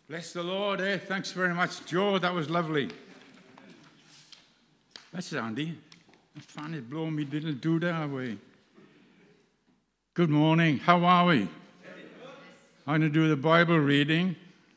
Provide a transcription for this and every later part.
Bless the Lord, eh? Thanks very much, Joe. That was lovely. That's Andy. The fan is blowing me little doodah away. Good morning. How are we? I'm going to do the Bible reading.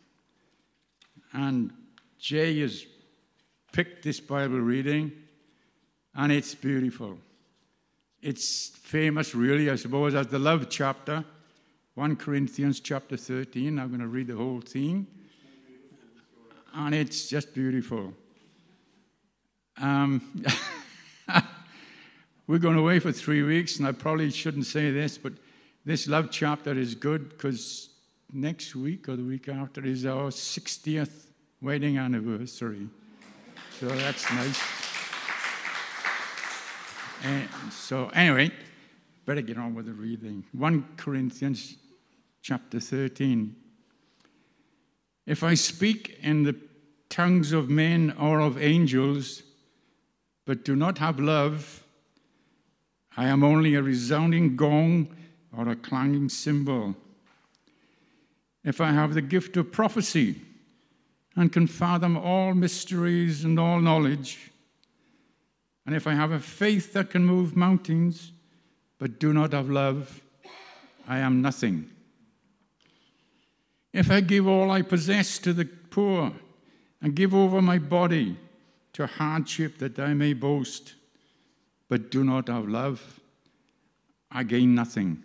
And Jay has picked this Bible reading, and it's beautiful. It's famous, really, I suppose, as the love chapter. 1 Corinthians chapter 13. I'm going to read the whole thing. And it's just beautiful. We're going away for 3 weeks, and I probably shouldn't say this, but this love chapter is good because next week or the week after is our 60th wedding anniversary. So that's nice. So anyway, better get on with the reading. 1 Corinthians chapter 13. If I speak in the tongues of men or of angels, but do not have love, I am only a resounding gong or a clanging cymbal. If I have the gift of prophecy and can fathom all mysteries and all knowledge, and if I have a faith that can move mountains, but do not have love, I am nothing. If I give all I possess to the poor and give over my body to hardship that I may boast, but do not have love, I gain nothing.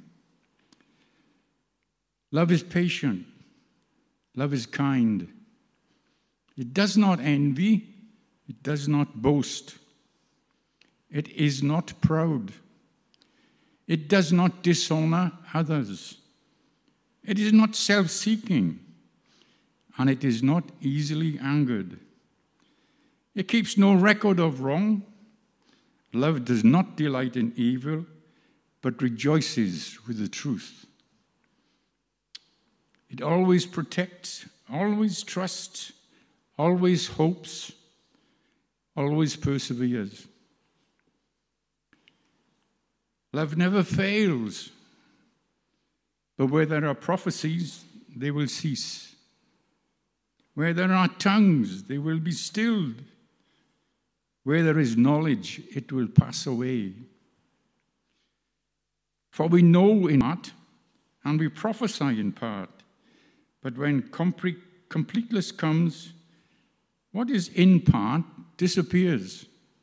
Love is patient. Love is kind. It does not envy. It does not boast. It is not proud. It does not dishonor others. It is not self-seeking, and it is not easily angered. It keeps no record of wrong. Love does not delight in evil, but rejoices with the truth. It always protects, always trusts, always hopes, always perseveres. Love never fails. But where there are prophecies, they will cease. Where there are tongues, they will be stilled. Where there is knowledge, it will pass away. For we know in part, and we prophesy in part. But when completeness comes, what is in part disappears.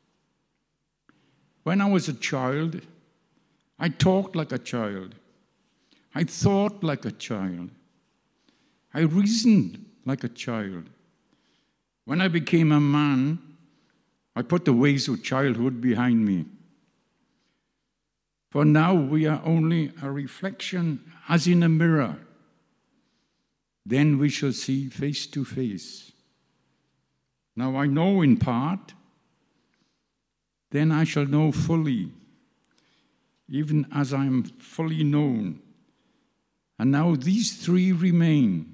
When I was a child, I talked like a child. I thought like a child. I reasoned like a child. When I became a man, I put the ways of childhood behind me. For now we are only a reflection as in a mirror. Then we shall see face to face. Now I know in part, then I shall know fully, even as I am fully known. And now these three remain: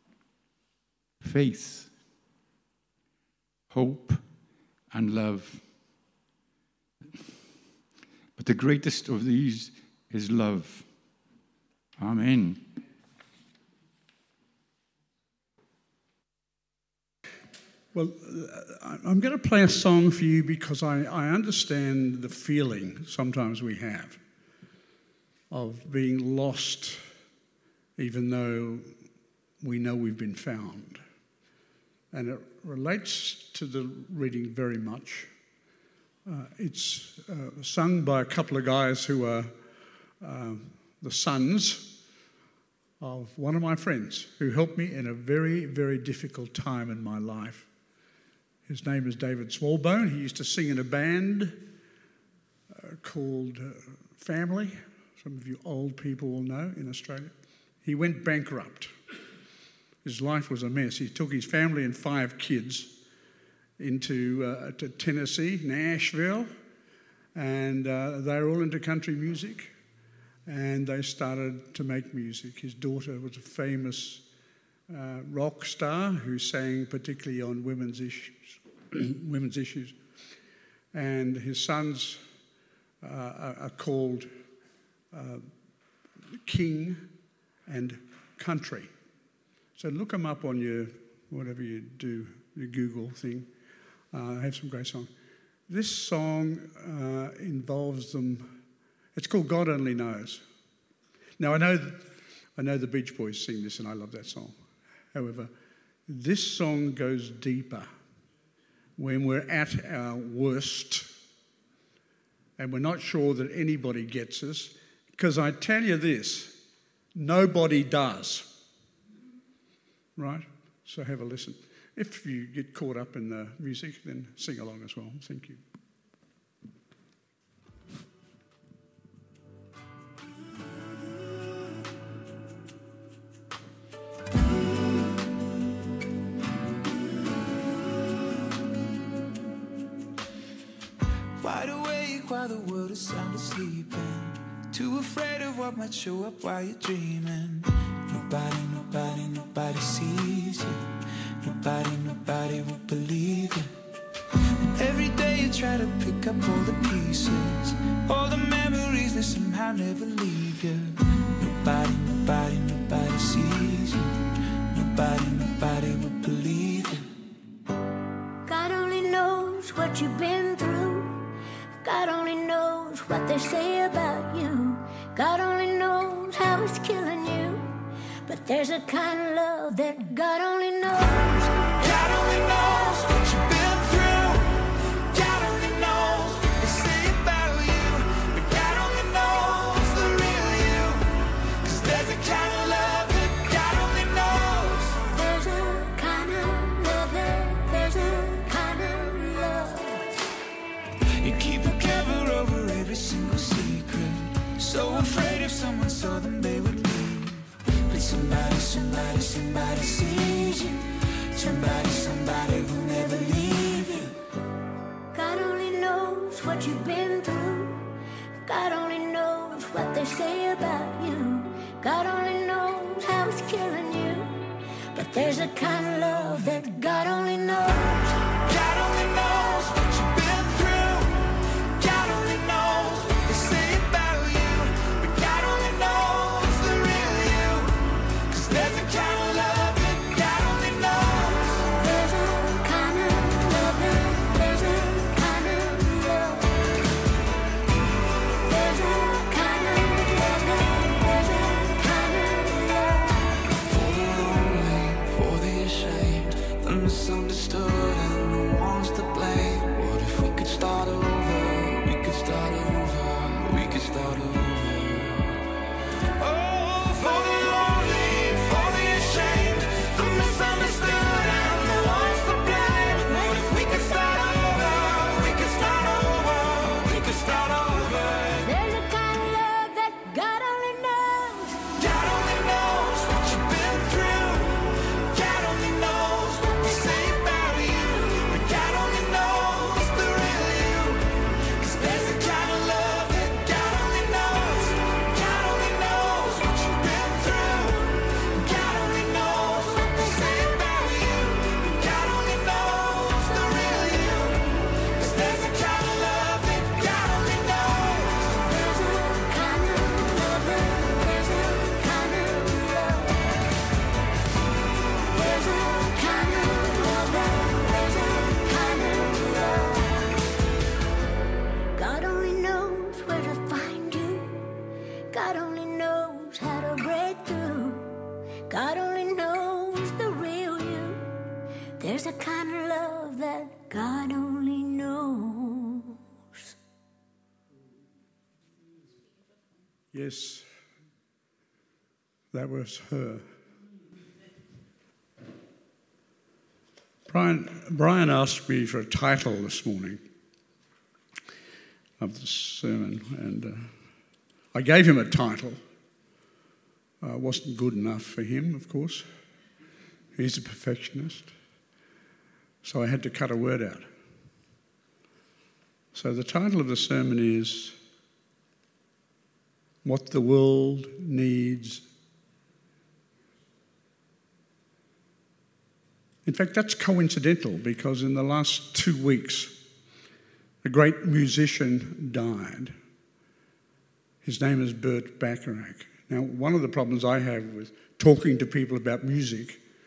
faith, hope, and love. But the greatest of these is love. Amen. Well, I'm going to play a song for you because I understand the feeling sometimes we have of being lost, even though we know we've been found. And it relates to the reading very much. It's sung by a couple of guys who are the sons of one of my friends who helped me in a very, very difficult time in my life. His name is David Smallbone. He used to sing in a band called Family. Some of you old people will know in Australia. He went bankrupt. His life was a mess. He took his family and 5 kids to Tennessee, Nashville, and they were all into country music, and they started to make music. His daughter was a famous rock star who sang particularly on women's issues. And his sons are called King and Country. So look them up on your, whatever you do, your Google thing. I have some great songs. This song involves them. It's called God Only Knows. Now, I know the Beach Boys sing this, and I love that song. However, this song goes deeper when we're at our worst and we're not sure that anybody gets us, because I tell you this, nobody does. Right? So have a listen. If you get caught up in the music, then sing along as well. Thank you. Wide awake while the world is sound asleep, and too afraid of what might show up while you're dreaming. Nobody sees you. Nobody will believe you. And every day you try to pick up all the pieces, all the memories that somehow never leave you. Nobody sees you. Nobody will believe you. God only knows what you've been through. God only knows what they say about you. God only knows how it's killing you. But there's a kind of love that God only knows. God only knows what you've been through. God only knows what they say about you. But God only knows the real you. 'Cause there's a kind of love that God only knows. There's a kind of love there's a kind of love. You keep a cover over every single secret, so afraid if someone saw them they would leave. But somebody sees you. Somebody will never leave you. God only knows what you've been through. God only knows what they say about you. God only knows how it's killing you. But there's a kind of love that God only knows. God only knows what you've been through. God only knows what they say about you. But God only knows the real you. 'Cause there's a kind of love that God only knows. There's a kind of love there's a kind of love. There's a kind of love there's a kind of love. For the lonely, for the ashamed, the misunderstood and the ones to blame. What if we could start over? We could start over. We could start over. Oh, for the lonely, for the ashamed, the misunderstood and the ones to blame. What if we could start over? We could start over. We could start over. There's a kind of love that God only knows. God only knows what you've been through. God only knows what they say about you. But God only knows the real you. 'Cause there's a kind of love that God only knows. God only knows what you've been through. God only knows what they say about you. But God only knows the real you. 'Cause there's a kind of love that God only knows. There's a kind of love there's a kind of love. There's a kind of love there's a kind of love. God only knows where to find you. God only knows how to break through. God only knows the real you. There's a kind of love that God only knows. Yes, that was her. Brian asked me for a title this morning of the sermon, and I gave him a title. Wasn't good enough for him, of course. He's a perfectionist. So I had to cut a word out. So the title of the sermon is What the World Needs. In fact, that's coincidental because in the last 2 weeks, a great musician died. His name is Burt Bacharach. Now, one of the problems I have with talking to people about music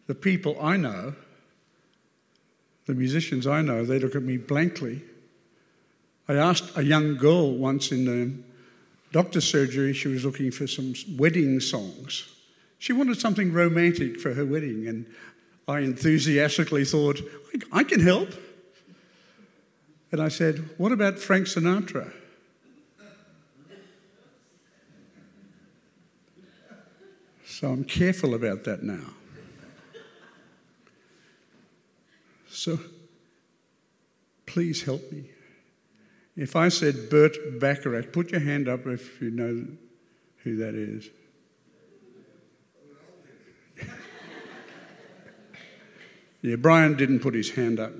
the people I know, the musicians I know, they look at me blankly. I asked a young girl once in the doctor's surgery, she was looking for some wedding songs. She wanted something romantic for her wedding, and I enthusiastically thought, I can help. And I said, what about Frank Sinatra? So I'm careful about that now. So please help me. If I said Burt Bacharach, put your hand up if you know who that is. Yeah, Brian didn't put his hand up.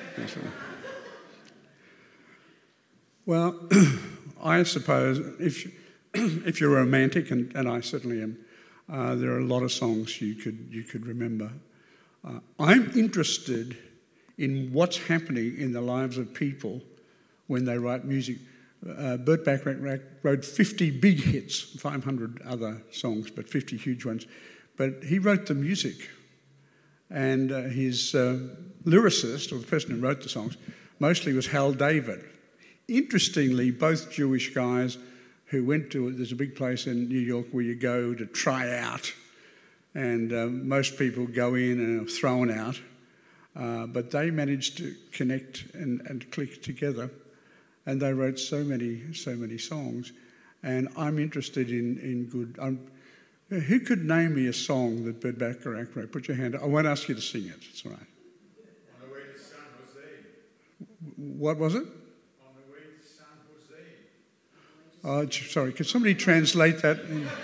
Well, I suppose if you're romantic, and I certainly am, there are a lot of songs you could remember. I'm interested in what's happening in the lives of people when they write music. Burt Bacharach wrote 50 big hits, 500 other songs, but 50 huge ones. But he wrote the music. And his lyricist, or the person who wrote the songs, mostly was Hal David. Interestingly, both Jewish guys who went to, there's a big place in New York where you go to try out, and most people go in and are thrown out, but they managed to connect and click together, and they wrote so many songs. And I'm interested in good... who could name me a song that Burt Bacharach wrote? Put your hand up. I won't ask you to sing it. It's all right. On the way to San Jose. What was it? On the way to San Jose. Oh, sorry. Could somebody translate that?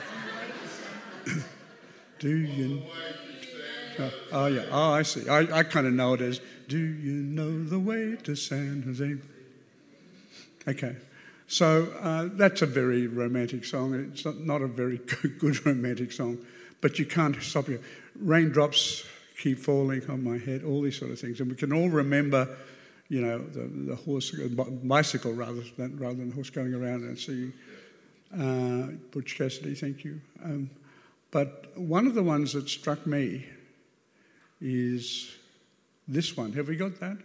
Do you... Oh, yeah. Oh, I see. I kind of know it as, do you know the way to San Jose? Okay. So that's a very romantic song. It's not a very good romantic song, but you can't stop it. Raindrops keep falling on my head, all these sort of things. And we can all remember, you know, the horse, bicycle rather than the horse going around and see Butch Cassidy, thank you. But one of the ones that struck me is this one. Have we got that?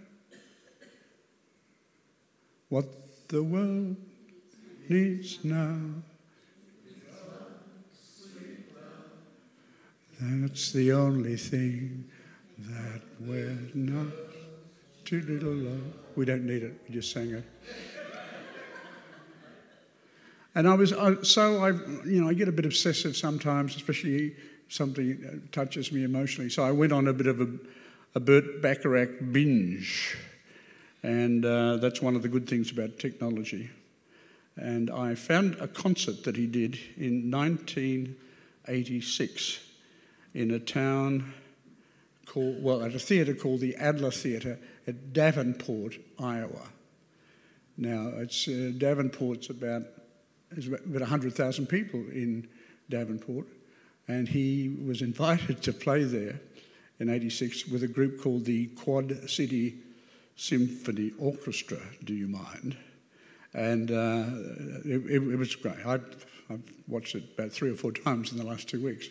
What the world needs now. That's the only thing that we're not too little love. We don't need it. We just sang it. And I get a bit obsessive sometimes, especially something touches me emotionally. So I went on a bit of a Burt Bacharach binge. And that's one of the good things about technology. And I found a concert that he did in 1986 in a town at a theatre called the Adler Theatre at Davenport, Iowa. Now, Davenport's about 100,000 people in Davenport, and he was invited to play there in 86 with a group called the Quad City Symphony Orchestra, do you mind? And it was great. I've watched it about 3 or 4 times in the last 2 weeks.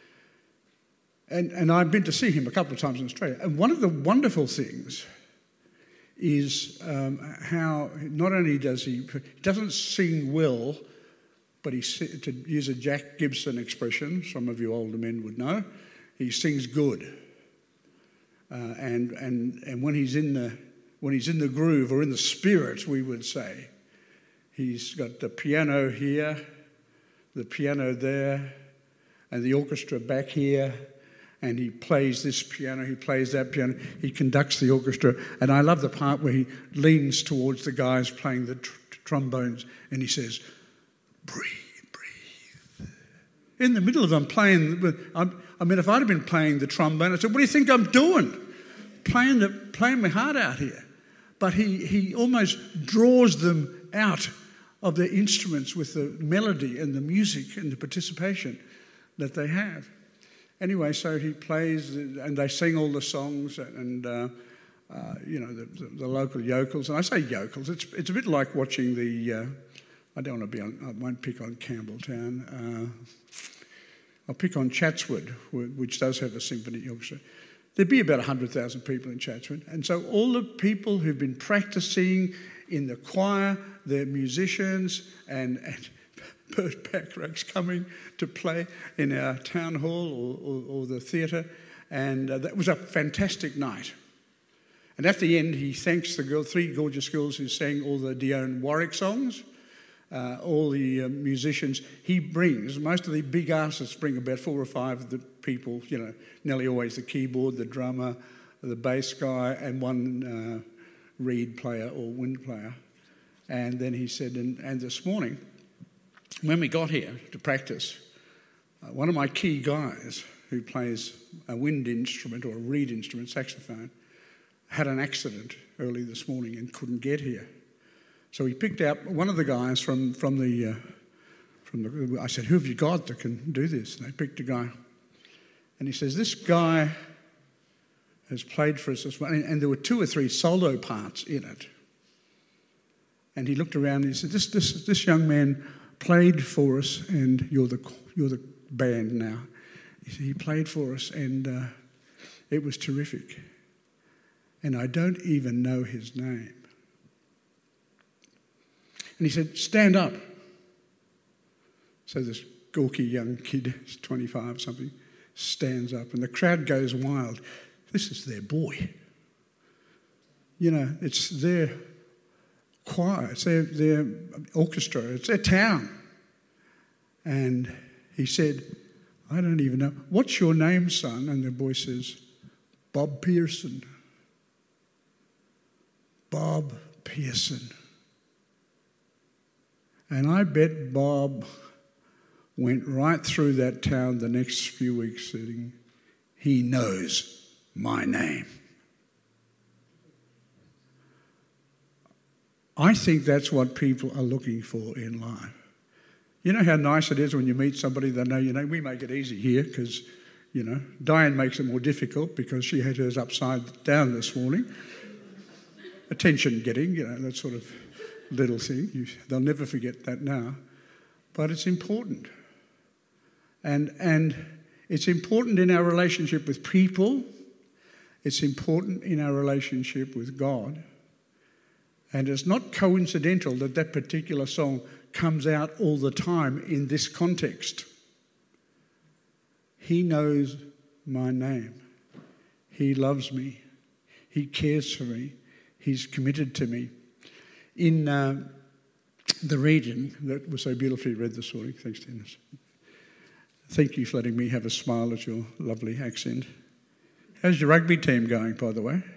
And I've been to see him a couple of times in Australia. And one of the wonderful things is how not only does he doesn't sing well, but to use a Jack Gibson expression, some of you older men would know, he sings good. And when he's in the groove or in the spirit, we would say, he's got the piano here, the piano there, and the orchestra back here, and he plays this piano, he plays that piano, he conducts the orchestra, and I love the part where he leans towards the guys playing the trombones, and he says, breathe, breathe. In the middle of them playing, if I'd have been playing the trombone, I'd say, what do you think I'm doing? Playing my heart out here. But he almost draws them out of their instruments with the melody and the music and the participation that they have. Anyway, so he plays, and they sing all the songs, and the local yokels. And I say yokels, it's a bit like watching the. I won't pick on Campbelltown. I'll pick on Chatswood, which does have a symphony orchestra. There'd be about 100,000 people in Chatswood. And so all the people who've been practicing in the choir, the musicians, and Bert Bacharach's coming to play in our town hall or the theatre. And that was a fantastic night. And at the end, he thanks the three gorgeous girls who sang all the Dionne Warwick songs. All the musicians he brings, most of the big artists bring about 4 or 5 of the people, nearly always the keyboard, the drummer, the bass guy, and one reed player or wind player. And then he said, and this morning, when we got here to practice, one of my key guys who plays a wind instrument or a reed instrument, saxophone, had an accident early this morning and couldn't get here. So he picked out one of the guys from the. I said, "Who have you got that can do this?" And they picked a guy, and he says, "This guy has played for us this morning," and there were 2 or 3 solo parts in it. And he looked around and he said, "This young man played for us, and you're the band now." He said, "He played for us, and it was terrific. And I don't even know his name." And he said, "Stand up." So this gawky young kid, 25 or something, stands up and the crowd goes wild. This is their boy. It's their choir, it's their orchestra, it's their town. And he said, "I don't even know. What's your name, son?" And the boy says, "Bob Pearson." Bob Pearson. And I bet Bob went right through that town the next few weeks saying, "He knows my name." I think that's what people are looking for in life. You know how nice it is when you meet somebody they know your name? We make it easy here because, Diane makes it more difficult because she had hers upside down this morning. Attention getting, that sort of little thing. They'll never forget that now. But it's important. And it's important in our relationship with people. It's important in our relationship with God. And it's not coincidental that that particular song comes out all the time in this context. He knows my name. He loves me. He cares for me. He's committed to me. In the reading that was so beautifully read this morning, thanks, Dennis. Thank you for letting me have a smile at your lovely accent. How's your rugby team going, by the way?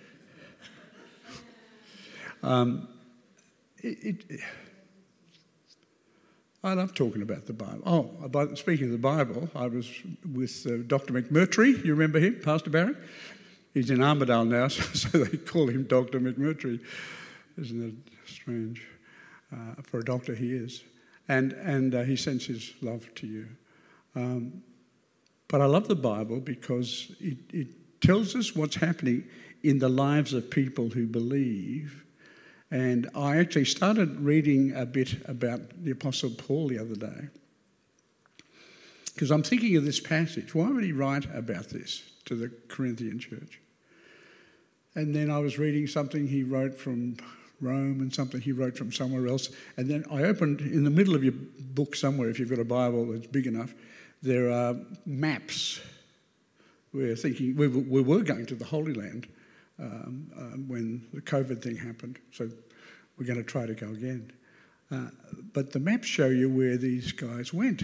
I love talking about the Bible. Speaking of the Bible, I was with Dr. McMurtry. You remember him, Pastor Barry? He's in Armidale now, so they call him Dr. McMurtry. Isn't it strange? For a doctor, he is. And he sends his love to you. But I love the Bible because it tells us what's happening in the lives of people who believe. And I actually started reading a bit about the Apostle Paul the other day because I'm thinking of this passage. Why would he write about this to the Corinthian church? And then I was reading something he wrote from Rome and something he wrote from somewhere else. And then I opened, in the middle of your book somewhere, if you've got a Bible that's big enough, there are maps. We're thinking, we were going to the Holy Land when the COVID thing happened, so we're going to try to go again. But the maps show you where these guys went.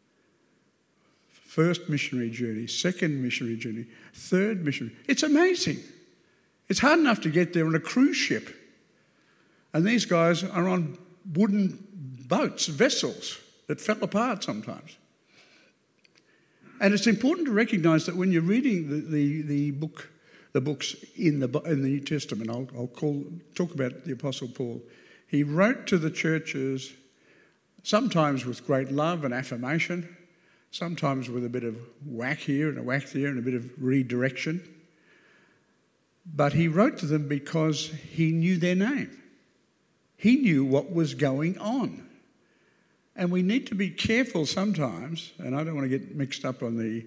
First missionary journey, second missionary journey, third missionary. It's amazing. It's hard enough to get there on a cruise ship. And these guys are on wooden boats, vessels that fell apart sometimes. And it's important to recognise that when you're reading the books in the New Testament, I'll talk about the Apostle Paul. He wrote to the churches sometimes with great love and affirmation, sometimes with a bit of whack here and a whack there and a bit of redirection. But he wrote to them because he knew their name. He knew what was going on. And we need to be careful sometimes, and I don't want to get mixed up on the,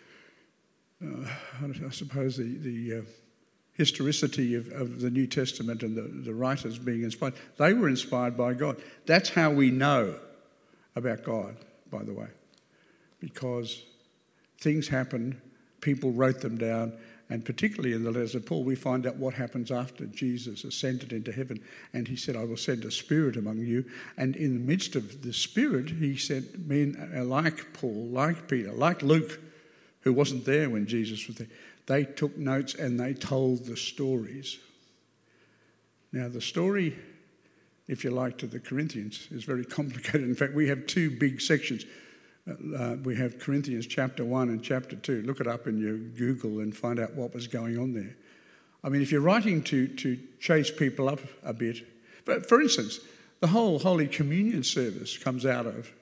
I suppose, the historicity of the New Testament and the writers being inspired. They were inspired by God. That's how we know about God, by the way, because things happened, people wrote them down, and particularly in the letters of Paul, we find out what happens after Jesus ascended into heaven. And he said, I will send a spirit among you. And in the midst of the spirit, he sent men like Paul, like Peter, like Luke, who wasn't there when Jesus was there. They took notes and they told the stories. Now, the story, if you like, to the Corinthians is very complicated. In fact, we have two big sections. We have Corinthians chapter 1 and chapter 2. Look it up in your Google and find out what was going on there. I mean, if you're writing to chase people up a bit, but for instance, the whole Holy Communion service comes out of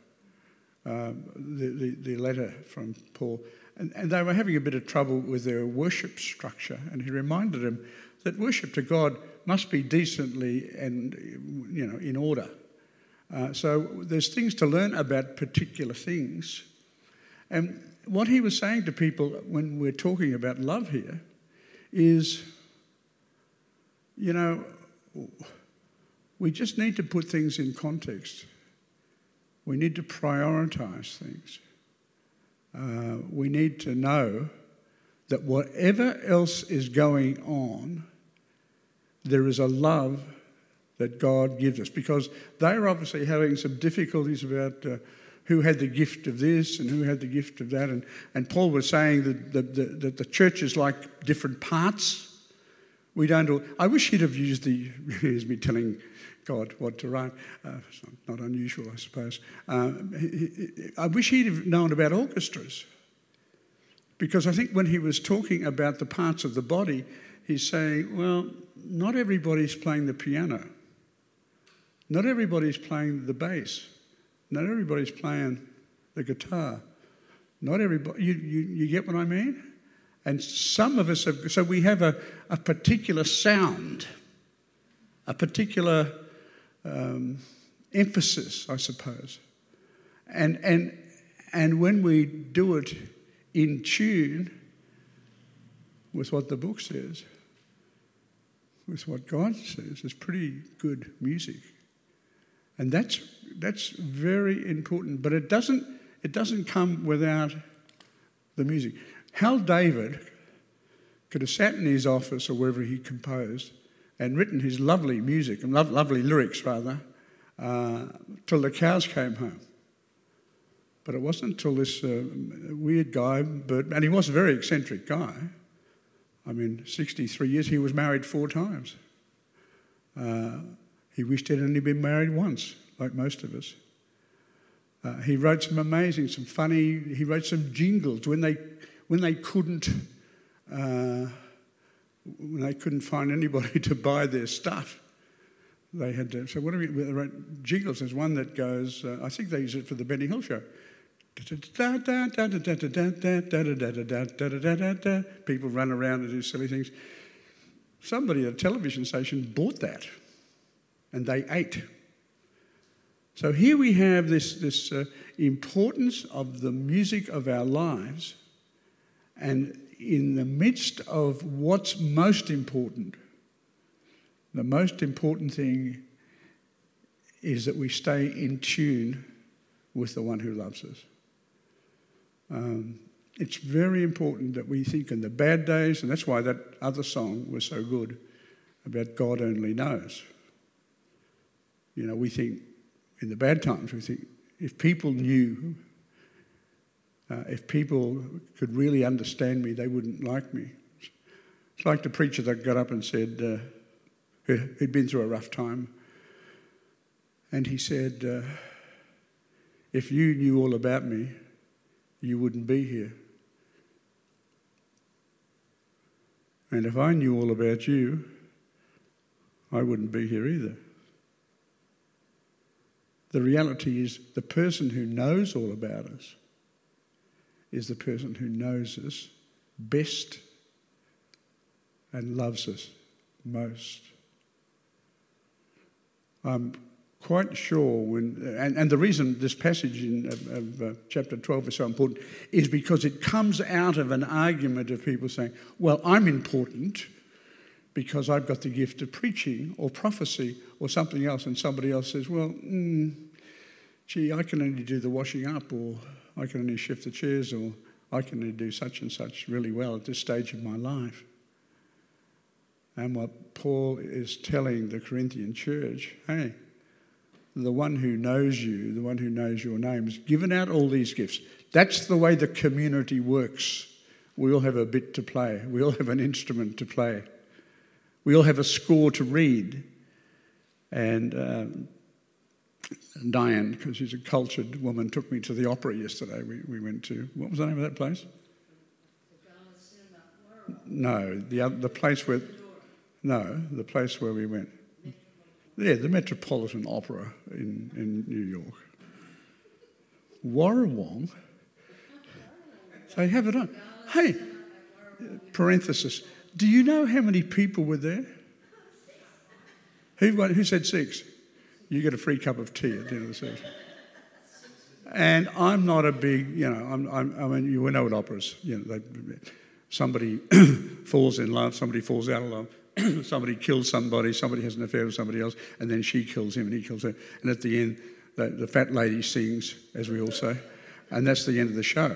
the letter from Paul. And they were having a bit of trouble with their worship structure. And he reminded them that worship to God must be decently and, in order. So there's things to learn about particular things. And what he was saying to people when we're talking about love here is, we just need to put things in context. We need to prioritise things. We need to know that whatever else is going on, there is a love that God gives us, because they're obviously having some difficulties about who had the gift of this and who had the gift of that. And Paul was saying that the church is like different parts. We don't all... I wish he'd have used here's me telling God what to write. It's not unusual, I suppose. I wish he'd have known about orchestras, because I think when he was talking about the parts of the body, he's saying, well, not everybody's playing the piano. Not everybody's playing the bass. Not everybody's playing the guitar. Not everybody... You get what I mean? And some of us have... So we have a particular sound, a particular emphasis, I suppose. And when we do it in tune with what the book says, with what God says, it's pretty good music. And that's very important. But it doesn't come without the music. Hal David could have sat in his office or wherever he composed and written his lovely music, and lovely lyrics rather, till the cows came home. But it wasn't until this weird guy, and he was a very eccentric guy. I mean, 63 years, he was married 4 times. He wished he'd only been married once, like most of us. He wrote some amazing, some funny, he wrote some jingles when they couldn't find anybody to buy their stuff. They had to, so what do we wrote jingles? There's one that goes, I think they use it for the Benny Hill show. People run around and do silly things. Somebody at a television station bought that, and they ate. So here we have this importance of the music of our lives, and in the midst of what's most important, the most important thing is that we stay in tune with the one who loves us. It's very important that we think in the bad days, and that's why that other song was so good about God only knows. We think in the bad times, we think if people knew, if people could really understand me, they wouldn't like me. It's like the preacher that got up and said, who'd been through a rough time, and he said, if you knew all about me, you wouldn't be here. And if I knew all about you, I wouldn't be here either. The reality is the person who knows all about us is the person who knows us best and loves us most. I'm quite sure when, and the reason this passage of chapter 12 is so important is because it comes out of an argument of people saying, well, I'm important because I've got the gift of preaching or prophecy or something else, and somebody else says, well, gee, I can only do the washing up, or I can only shift the chairs, or I can only do such and such really well at this stage of my life. And what Paul is telling the Corinthian church, hey, the one who knows you, the one who knows your name, has given out all these gifts. That's the way the community works. We all have a bit to play. We all have an instrument to play. We all have a score to read. And Diane, because she's a cultured woman, took me to the opera yesterday. We went to, what was the name of that place? No, the place where, no, the place where we went. Yeah, the Metropolitan Opera in New York. Warrawong. They have it on. Hey, parenthesis. Do you know how many people were there? Who said 6? You get a free cup of tea at the end of the session. And I'm not a big, I mean, you know what operas, somebody falls in love, somebody falls out of love, somebody kills somebody has an affair with somebody else, and then she kills him and he kills her. And at the end, the fat lady sings, as we all say, and that's the end of the show.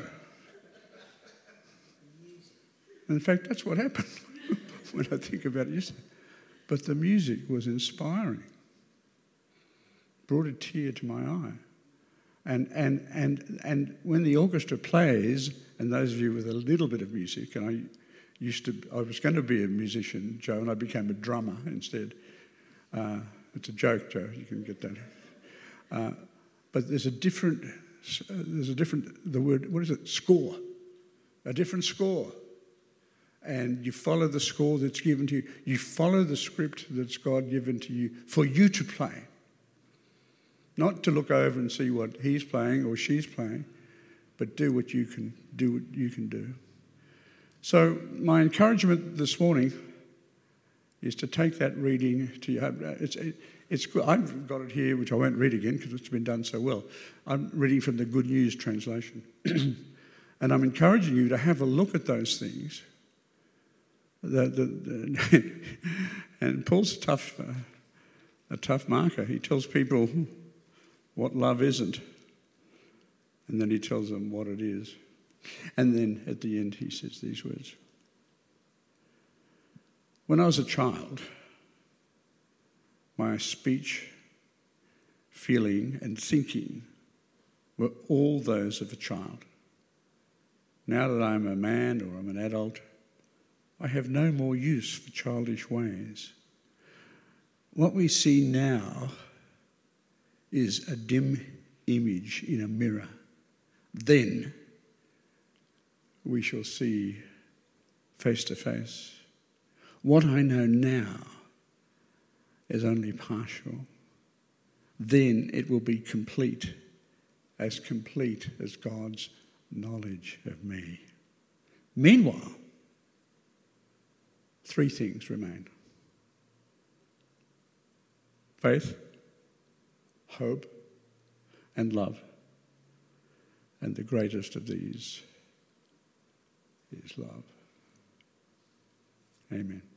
In fact, that's what happened when I think about it yesterday. But the music was inspiring. Brought a tear to my eye. And when the orchestra plays, and those of you with a little bit of music, and I was going to be a musician, Joe, and I became a drummer instead. It's a joke, Joe, you can get that. But there's a different, the word, what is it? Score. A different score. And you follow the score that's given to you. You follow the script that's God given to you for you to play. Not to look over and see what he's playing or she's playing, but do what you can do. So my encouragement this morning is to take that reading to your. It's good. I've got it here, which I won't read again because it's been done so well. I'm reading from the Good News translation, and I'm encouraging you to have a look at those things. And Paul's a tough marker. He tells people what love isn't, and then he tells them what it is. And then at the end he says these words. When I was a child, my speech, feeling and thinking were all those of a child. Now that I'm a man or I'm an adult, I have no more use for childish ways. What we see now is a dim image in a mirror. Then we shall see face to face. What I know now is only partial. Then it will be complete as God's knowledge of me. Meanwhile, 3 things remain: faith, hope, and love. And the greatest of these is love. Amen.